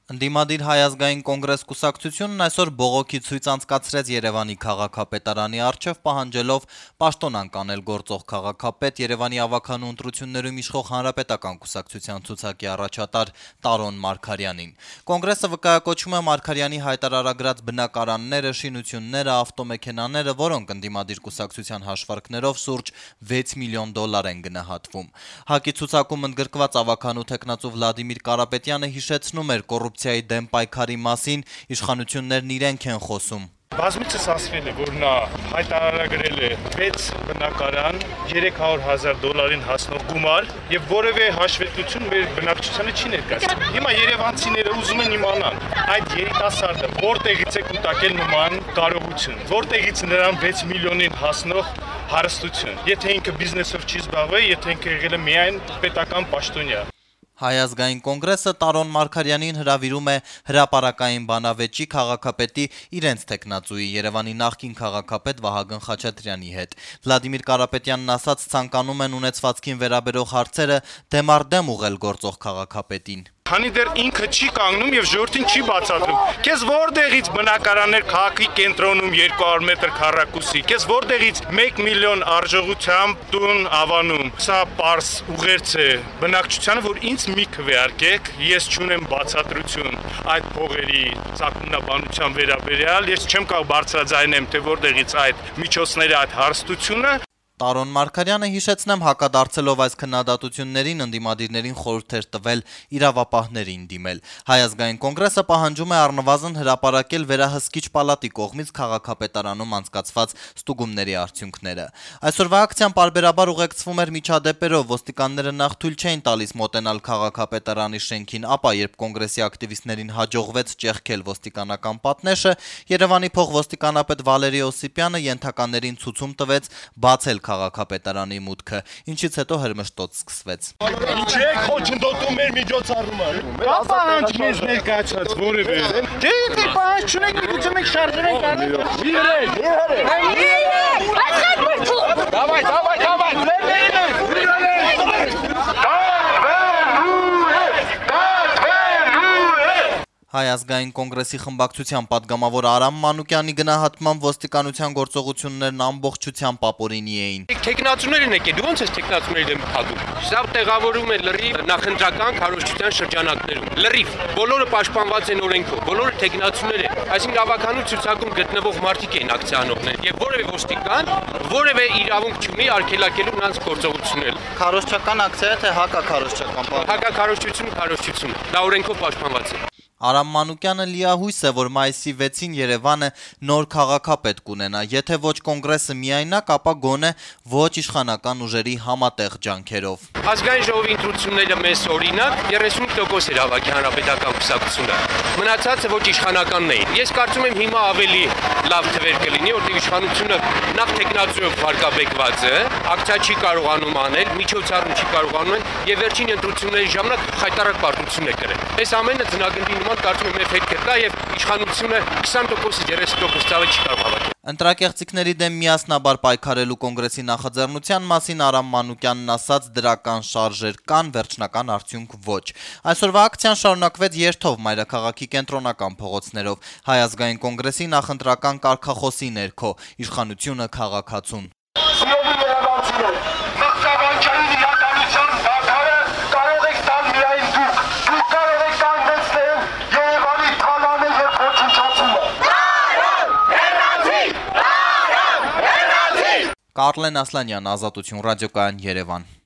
Ընդդիմադիր Հայ ազգային կոնգրես կուսակցությունն այսօր բողոքի ցույց անցկացրեց Երևանի քաղաքապետարանի առջև, պահանջելով պաշտոնանկ անել գործող քաղաքապետ Երևանի ավագանու ընտրություններում իշխող Հանրապետական կուսակցության ցուցակի առաջատար Տարոն Մարգարյանին։ Կոնգրեսը վկայակոչում է Մարգարյանի հայտարարագրած բնակարանները, շինությունները, ավտոմեքենաները, որոնք ընդդիմադիր կուսակցության հաշվարկներով շուրջ $6 միլիոն են գնահատվում։ ՀԱԿ-ի ցուցակում ընդգրկված ավագանու թեկնածու Վլադիմիր Կարապետյանը հիշեցնում էր կոռուպցիայի դեմ պայքարի մասին, իշխանություններն իրենք են խոսում։ Բազմիցս ասվել է, որ նա հայտարարագրել է 6 բնակարան, $300,000 հասնող գումար եւ որևէ հաշվետվություն մեր բնակչությանը չի ներկայացրել։ Հիմա երևանցիները ուզում են իմանալ, այդ երիտասարդը որտեղից է կուտակել նման կարողություն, որտեղից նրան 6 միլիոնին հասնող հարստություն։ Եթե ինքը բիզնեսով չի զբաղվել, եթե ինքը եղել է միայն պետական պաշտոնյա։ Հայ ազգային կոնգրեսը Տարոն Մարգարյանին հրավիրում է հրապարակային բանավեճի քաղաքապետի իրենց թեկնածուի Երևանի նախկին քաղաքապետ Վահագն Խաչատրյանի հետ։ Վլադիմիր Կարապետյանն ասաց, ցանկանում են ունեցվածքին վերաբերող հարցերը դեմարդեմ ուղղել գործող քաղաքապետին։ Քանի դեռ ինքը չի կանգնում եւ ժողովրդին չի բացատրում։ Քեզ որտեղից բնակարաններ քաղաքի կենտրոնում 200 մետր քառակուսի, քեզ որտեղից 1 միլիոն արժողությամբ տուն ավանում։ Սա պարզ ուղերձ է բնակչությանը, որ ինձ մի քվեարկեք, ես չունեմ բացատրություն այդ փողերի ծագումնաբանության վերաբերյալ, ես չեմ կարող բարձրաձայնեմ, թե որտեղից այդ միջոցները, այդ հարստությունը։ Տարոն Մարգարյանը, հիշեցնեմ, հակադարձելով այս քննադատություններին, ընդդիմադիրներին խորհուրդ էր տվել իրավապահներին դիմել։ Հայ ազգային կոնգրեսը պահանջում է առնվազն հրապարակել վերահսկիչ պալատի կողմից քաղաքապետարանում անցկացված ստուգումների արդյունքները։ Այսօրվա ակցիան պարբերաբար ուղեկցվում էր միջադեպերով, ոստիկանները նախ թույլ չէին տալիս մոտենալ քաղաքապետարանի շենքին, ապա երբ կոնգրեսի ակտիվիստներին հաջողվեց ճեղքել ոստիկանական պատնեշը, Երևանի փոխոստիկանապետ Վալերի Օսիպյանը ենթականերին ցուցում տվեց բացել քաղաքապետարանի մուտքը, ինչից հետո հրմշտոց սկսվեց։ Ինչ եք խոչընդոտում մեր միջոցառումը։ Կա պահանջ մեզ ներկայացած որևէ։ Դե պահանջ չունեք, միգուցե մենք շարժենք անել։ Հայ ազգային կոնգրեսի խմբակցության պատգամավոր Արամ Մանուկյանի գնահատմամբ ոստիկանության գործողություններն ամբողջությամբ ապօրինի էին։ Տեխնացուներն եկել, դու ո՞նց ես տեխնացուների դեմ փակում։ Սա տեղավորում է լրիվ նախընտրական քարոզչության շրջանակներում։ Լրիվ բոլորը պաշտպանված են օրենքով, բոլորը տեխնացուներ են, այսինքն ավականու ցուցակում գտնվող մարդիկ են ակցիանողներ եւ որևէ ոստիկան որևէ իրավունք չունի արգելակելու նրանց գործողությունները։ Քարոզչական ակցիա թե հակաքարոզչական։ Հակաքարոզչություն, դա օրենքով պաշտպանված է։ Արամ Մանուկյանը լիահույս է, որ մայիսի 6-ին Երևանը նոր քաղաքապետ կունենա, եթե ոչ կոնգրեսը միայնակ, ապա գոնե ոչ իշխանական ուժերի համատեղ ջանքերով։ Ազգային ժողովի ընտրությունները մեզ օրինակ 35% էր հավաքի հանրապետական կուսակցությունը։ Մնացածը ոչ իշխանականն էին։ Ես կարծում եմ հիմա ավելի լավ թվեր կլինի, որտեղ իշխանությունը նախ տեխնացուով վարկաբեկված է, ակցիա չի կարողանում անել, միջոցառում չի կարողանում եւ վերջին ընտրությունների ժամանակ խայտարակ պարտություն է կրել։ Այս ամենը ձնագնդի կարծում եմ պետք է տա եւ իշխանությունը 20%-ից 30% ցավը չի կարող հավաքել։ Ընտրակեղծիքների դեմ միասնաբար պայքարելու կոնգրեսի նախաձեռնության մասին Արամ Մանուկյանն ասաց, դրական շարժեր կան, վերջնական արդյունք ոչ։ Այսօրվա ակցիան շարունակվեց երթով մայրաքաղաքի կենտրոնական փողոցներով։ Հայ ազգային կոնգրեսի նախընտրական կարգախոսի ներքո իշխանությունը քաղաքացուն։ Կարլեն Ասլանյան, Ազատություն, ռադիոկայան, Երևան։